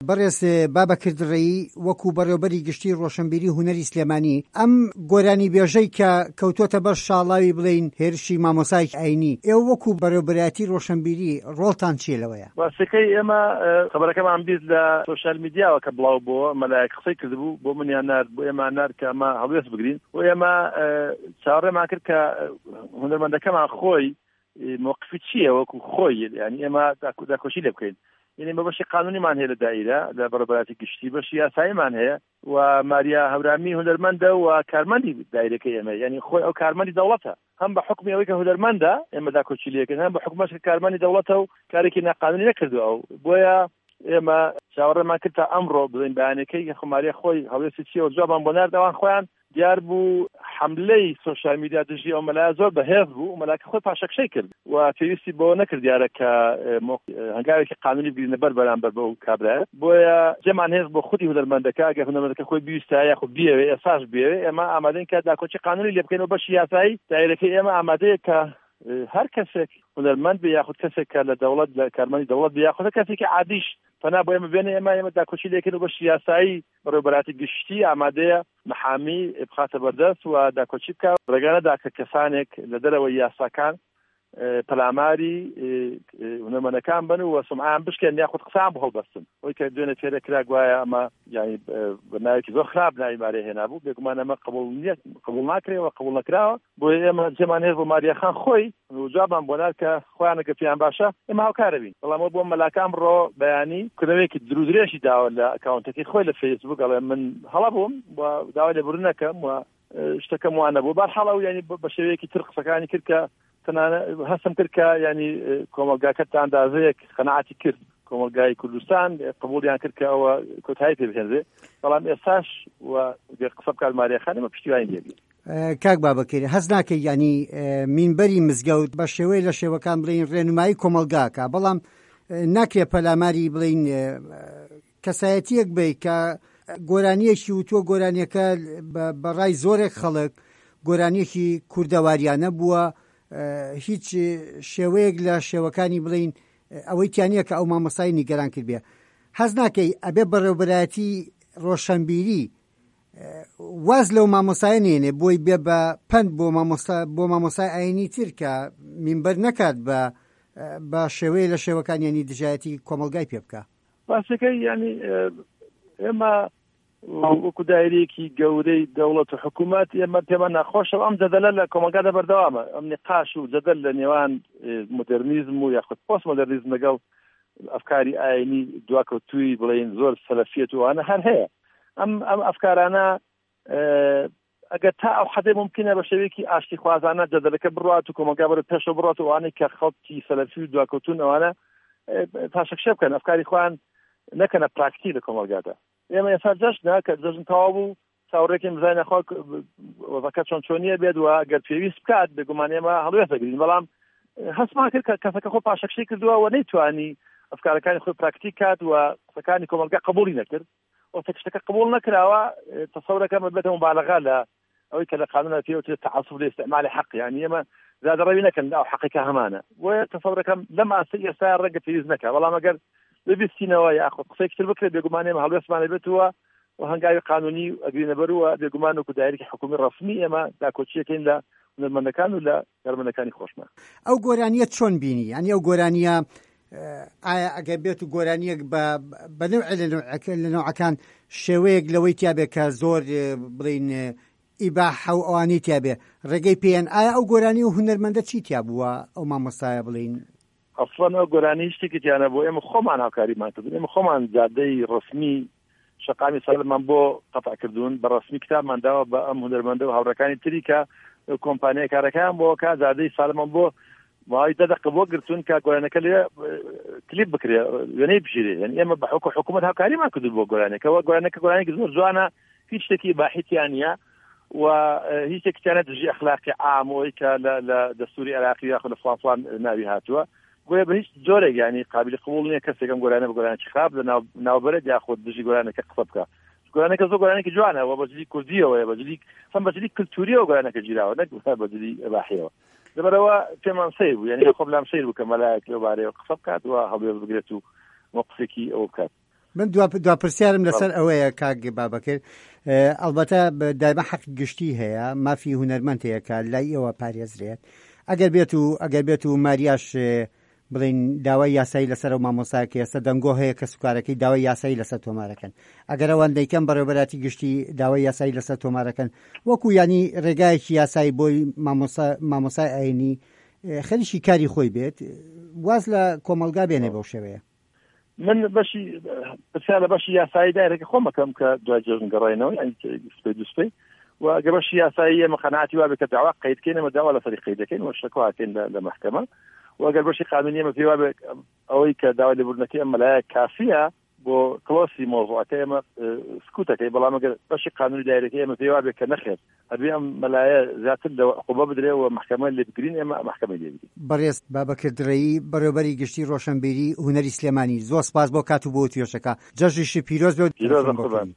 بەڕێز بابەکردڕێی وەکو بەڕێوەبەری گشتی ڕۆشنبیری هونەری سلێمانی ئەم گۆرانی بێژەی کە کەوتوتە بەر شاڵاوی بڵین هێرشی مامۆسایەکی ئاینی، ئێوە وەکو بەڕێوەبەرایەتی ڕۆشنبیری ڕۆڵتان چیە لەوەیە؟ واسەکەی ئێمە خەبەرەکەمان بیست لە سۆشیال میدیاوە کە بڵاو بۆ مەلایەک قسەی کردبوو بۆ منیان نارد بۆ ئێمە نارد کە ئەمە هەڵوێست بگرین و ئێمە چاوەڕێمان کرد کە هونەرمەندەکەمان خۆی موقفی چییە وەکو خۆی یعنی ئێمە داکۆشی لێ بکەین. یعنی بە بەشی قانونیمان هەیە لە دایرە لە بەڕێوەبەراتی گشتی بەشی یاساییمان هەیە و ماریا هەورامی هونەرمەندە و کارمەندی دایرەکەی ئێمە، یعنی خۆی ئەو کارمەندی دەوڵەتە، هەم بە حکمی ئەوەی کە هونەرمەندە ئێمە داکۆچی لێکردن، هەم بە حکومەش کە کارمەندی دەوڵەتە و کارێکی ناقانونی نەکردووە. ئەو بۆیە ئێمە چاوەڕێمان کرد تا ئەمڕۆ بڵین بەیانەکەی کە خۆماریە خۆی هەڵوێستی چیە و جوابان بۆ نارد ئەوان خۆیان دیار بوو حملەی سۆشیال میدیا دژی ئەو مەلایە زۆر بەهێز بوو و مەلایەکە خۆی پاشەکشەی کرد و پێویستی بۆ نەکرد دیارە کە هەنگاوێکی قانونی بگرینە بەرامبەر بەو کابرایە. بۆیە جێمان هێز بۆ خودی هونەرمەندەکە ئەگەر هونەرمەندەکە خۆی بیویستە یاخود بیەوێ ئێساش بیەوێ ئێمە ئامادەین کە داکۆچی قانونی لێ بکەین و بەشی یاسایی دایرەکەی ئێمە ئامادەیە کە هەر کەسێک هونەرمەند بێ یاخود کەسێک کە لە دەوڵەت لە کارمەندی دەوڵەت بێ یاخود کەسێکی عادیش پەنا بۆ ئێمە بێنێ ئێمە داکۆچی لێکردن و بەشی یاسایی بەڕێوەبەراتی گشتی ئامادەیە محامی بخاتە بەردەست و داکۆچی بکە ڕێگانەدا کە کەسانێک لە دەرەوەی یاساکان پەلاماری هونەرمەندەکان بن و سمعیان بشکێن یاخود قسەیان بۆ هەڵبەستن. ئەوەی کە دوێنێ فێرە کرا گوایە ئەمە یعنی بەناوێکی زۆر خراپ ناوی مارێ هێنابوو، بێگومان ئەمە قبوڵ ناکرێەوە قبوڵ نەکراوە. بۆیە ئێمە جێمان هێز بۆ ماریەخان خۆی و جوابمان بۆ نار کە خۆیان ئەگەر پێیان باشە ئێمە هاوکارە بین. بەڵام بۆ مەلاکان بڕۆ بەیانی کردنەوەیەکی درودرێژی داوە لە ئەکاونتەکەی خۆی لە فەیسبوک ئەڵێ من هەڵە بووم و داوای لێبوردن نەکەم و شتەکەم وانە بوو بەرحەڵە و یعنی بە شێوەیەکی تر قسەکانی کرد کە هەستم کرد کە ینی کۆمەلگاکە تا ئەندازەیەک قەناعەتی کرد کۆمەلگای کوردستان قبوڵیان کرد کە ئەوە کۆتایی پێ بهێنرێ، بەڵام ئێستاش و قسە بکات ماریەخان ئێمە پشتیوانی لێبین. کاک بابەکەری هەز ناکەی ینی مینبەری مزگەوت بە شێوەیە لە شێوەکان بڵین ڕێنمایی کۆمەلگاکە، بەڵام ناکرێ پەلاماری بڵین کەسایەتیەک بێ کە گۆرانیەکی وتووە گۆرانیەکە بەڕای زۆرێک خەڵک گۆرانیەکی کوردەواریانە بووە، هیچ شێوەیەک لە شێوەکانی بڵین ئەوەی تیانە کە ئەو مامۆسایی نیگەران کرد بێ. هەز ناکەی ئەبێ بەڕێوەبەرایەتی ڕۆشنبیری واز لەو مامۆسایە نێنێ بۆی بێ بە پەند بۆ مامۆسای ئاینی تر کە مینبەر نەکات بە شێوەیە لە شێوەکان ینی دژایەتی کۆمەلگای پێ بکە. باسەکەی ینی ئێمە وەکو دایرەیەکی گەورەی دەوڵەت و حکوومەت ئێمە پێمان ناخۆشەوە ئەم جەدەلە لە کۆمەلگادا بەردەوامە، ئەم نقاش و جەدەل لە نێوان مۆدرنیزم و یاخود پۆست مۆدرنیزم لەگەڵ ئەفکاری ئاینی دواکەوتووی بڵین زۆر سەلەفیەت وانە هەر هەیە. ئەم ئەفکارانە ئەگەر تا ئەو حەدێ ممکنە بە شێوەیەکی ئاشتی خوازانە جەدەلەکە بڕات و کۆمەلگا بەرە پێشەوە بڕات و ئەوانەی کە خەڵکی سەلەفی و دواکەوتون ئەوانە پاشەکشە بکەن ئەفکاری خۆیان نەکەنە پراکتی لە کۆمەلگادا. ئێمە ئێستا جەژنە کە جەژن تەواو بوو چاوەڕێکین بزانین نەخوا وەزەکە چۆنیە بێت و ئەگەر پێویست بکات بێگومان ئێمە هەڵوێست دەگرین، بەڵام هەستمان کرد کە کەسەکە خۆ پاشەکشەی کردووە و نەیتوانی ئەفکارەکانی خۆی پراکتیک کات و قسەکانی کۆمەلگا قبوڵی نەکرد و شتەکە قبوڵ نەکراوە تەسەورەکەمە بێتە مبالغە لە ئەوەی کە لە قانونە پێوترێت تعەسف لە ئیستعمالی حەق، یعنی ئێمە زیادەڕەوی نەکەن ئەو حەقێکە هەمانە و تەسەورەکەم لەم ئاستی ئێستا ڕەنگە پێویست نەکا، بەڵام ئەگەر ببیستینەوە یاخود قسەیەکتر بکرێت بێگومان ئێمە هەڵوێستمانە بێتەوە و هەنگاوی قانونی ئەگرینە بەرەوە بێگومان وەکو دایرێکی حکومی ڕەسمی ئێمە داکۆچیەکەین لە هونەرمەندەکان و لە یارمەندەکانی خۆشمان. ئەو گۆرانیە چۆن بینی؟ ینی ئەو گۆرانیە ئایا ئەگەر بێت و گۆرانیەک بە نوع لە نوعەکان شێوەیەک لەوەی تیابێ کە زۆر بڵین ئیباحە و ئەوانەی تیابێ ڕێگەی پێیان، ئایا ئەو گۆرانی و هونەرمەندە چی تیابووە ئەو مامۆستایە بڵین؟ ئەسڵەن ئەو گۆرانی شتێکی تیانە بۆ ئێمە خۆمان هاوکاریمان کردن، ئێمە خۆمان جادەی ڕسمی شەقامی ساڵمان بۆ قەتع کردوون، بە ڕسمی کتابمان داوە بە ئەم هونەرمەندە و هاوڕەکانی تری کە کۆمپانیای کارەکەیان بۆ کە جادەی ساڵمان بۆ ماوەی 10 دقیقە بۆ گرتوون کە گۆرانەکە لێ کلیپ بکرێ وێنەی بژیرێ، یعنی ئێمە بە حکومەت هاوکاریمان کردوون بۆ گۆرانەکەەوە گۆرانێکی زۆر جوانە، هیچ شتێکی باحیتیان نیە و هیچ شتێکیانە دژی ئەخلاقی عامەوەی کە لە دەستوری عێراقی یاخود لە فڵان ناوی هاتووە گویا بە هیچ جۆرێک ینی قابلی قبوڵ نییە کەسێکم گۆرانە بە گۆرانێکی خراپ لە ناوبەرێت یاخود دژی گۆرانەکە قسە بکە. گۆرانەکە زۆر گۆرانێکی جوانە و بەجلی کوردیەوەیە بەجلی کلتوریەوە گۆرانەکە گیراوە نەک بەجلی ئەباحیەوە. لەبەرەوە پێمان سەیر بوو، یعنی خۆ لام سەیر بوو کە مەلایەک لەو بارەیەوە قسە بکات و هەڵوێست بگرێت و موقفێکی ئەوە بکات. من دوا پرسیارم لەسەر ئەوەیە کاک بابەکرد ئەلبەتە دایمە حەق گشتی هەیە مافی هونەرمەند هەیە کە لای ئێوە پارێزرێت ئەگەر بێت و ماریاش بڵین داوای یاسایی لەسەر و مامۆساکە ئێستا دەنگۆ هەیە کە سوکارەکەی داوای یاسایی لەسەر تۆمارەکەن ئەگەر ئەوان دەیکەن بەڕێوەبەراتی گشتی داوای یاسایی لەسەر تۆمارەکەن وەکو ینی ڕێگایەکی یاسایی بۆی مامۆسای ئاینی خەریکی کاری خۆی بێت واز لە کۆمەلگا بێنێ بەو شێوەیە من بەشی پرسیار لە بەشی یاسایی دایرێکی خۆمەکەم کە دوای جێژن گەڕاینەوە دوسپەی و ئەگەر بەشی یاسایی ئێمە قەناعەتی وا بێت کە داوا قەیدکەین ئەمە داوا لەسەری قەیدەکەین و شتەکە هاتین لە مەحکەمە و ئەگەر بەشی قانونی ئێمە پێی وا بێت ئەوەی کە داوای لێبوردنەکەی ئەم مەلایە کافیە بۆ کلۆسی مۆزوعەکە ئێمە سکوتەکەی بەڵام ئەگەر بەشی قانونی دایرەکەی ئێمە پێی وا بێت کە نەخێت هەبێ ئەم مەلایە زیاتر قوبە بدرێ و مەحکەمە لێ بگرین ئێمە مەحکەمەی لێ بگرین. بەڕێز بابەکردڕێی بەڕێوەبەری گشتی ڕۆشنبیری هونەری سلێمانی زۆر سپاس بۆ کات و بۆ توێشەکە جەژنی پیرۆز بێت.